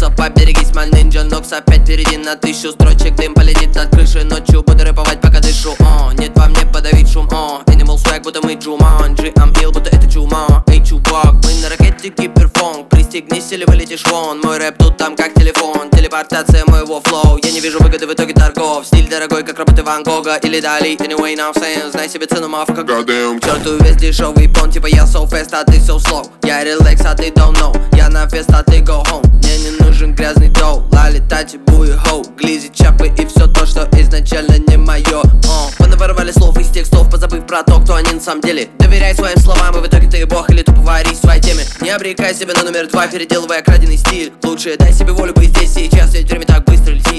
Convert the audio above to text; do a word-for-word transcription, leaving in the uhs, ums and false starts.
Нокса, поберегись, мой нинджа. Нокс опять впереди на тысячу строчек. Дым полетит над крышей ночью. Буду рэповать, пока дышу. О, нет во мне подавить шум. О, Animal swag, будто мы Джуманджи. I'm ill, будто это чума. Эй, чувак, мы на ракете гиперфон. Пристегнись или вылетишь вон. Мой рэп тут там как телефон. Телепортация моего флоу. Я не вижу выгоды в итоге торгов. Стиль дорогой, как работы Ван Гога или Дали. Anyway, now I'm saying, знай себе цену, мавка. Goddamn. К черту весь дешевый пон. Типа я so fast, а ты so slow. Я релакс, а ты don't know. Я на фест, а ты go home. Мне не нужен грязный доу. Лали, тати, буи, хоу. Глизи, чапы и все то, что изначально не мое. Понаворовали слов из текстов, позабыв про то, кто они на самом деле. Доверяй своим словам, и в итоге ты бог или тупо варись в своей теме. Не обрекай себя на номер два, переделывая краденый стиль. Лучше дай себе волю быть здесь сейчас, ведь время так быстро летит.